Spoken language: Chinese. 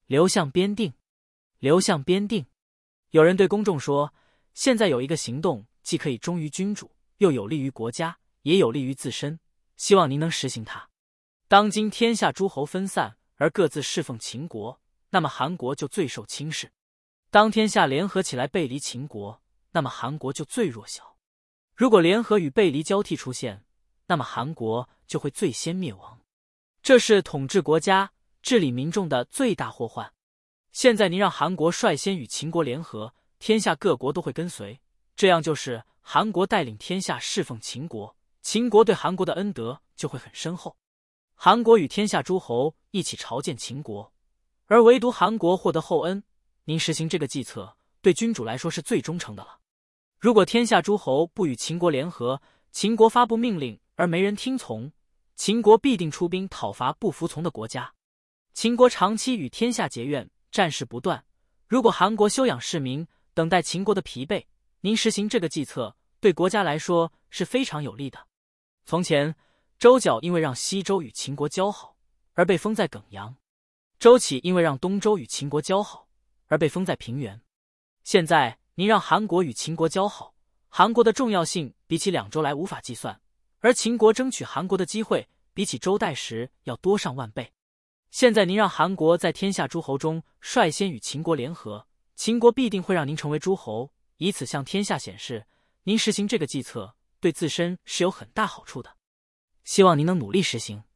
刘向边定，刘向边定。有人对公众说，现在有一个行动，既可以忠于君主，又有利于国家，也有利于自身，希望您能实行它。当今天下诸侯分散，而各自侍奉秦国，那么韩国就最受轻视；当天下联合起来背离秦国，那么韩国就最弱小。如果联合与背离交替出现，那么韩国就会最先灭亡。这是统治国家、治理民众的最大祸患。现在您让韩国率先与秦国联合，天下各国都会跟随，这样就是韩国带领天下侍奉秦国，秦国对韩国的恩德就会很深厚。韩国与天下诸侯一起朝见秦国，而唯独韩国获得厚恩。您实行这个计策，对君主来说是最忠诚的了。如果天下诸侯不与秦国联合，秦国发布命令而没人听从，秦国必定出兵讨伐不服从的国家。秦国长期与天下结怨，战事不断。如果韩国休养士民，等待秦国的疲惫，您实行这个计策，对国家来说是非常有利的。从前，周角因为让西周与秦国交好，而被封在耿阳；周启因为让东周与秦国交好，而被封在平原。现在您让韩国与秦国交好，韩国的重要性比起2周来无法计算，而秦国争取韩国的机会比起周代时要多上万倍。现在您让韩国在天下诸侯中率先与秦国联合，秦国必定会让您成为诸侯，以此向天下显示您实行这个计策对自身是有很大好处的。希望您能努力实行。